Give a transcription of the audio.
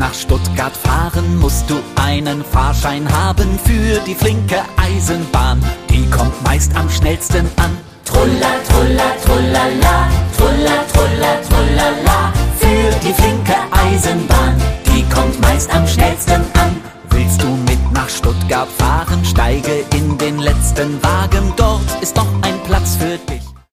nach Stuttgart fahren, musst du einen Fahrschein haben für die flinke Eisenbahn. Die kommt meist am schnellsten an. Trulla, trulla, trullala, trulla, trulla, trullala. Für die flinke Eisenbahn, die kommt meist am schnellsten an. Willst du mit nach Stuttgart fahren, steige in den letzten Wagen, dort ist noch ein Platz für dich.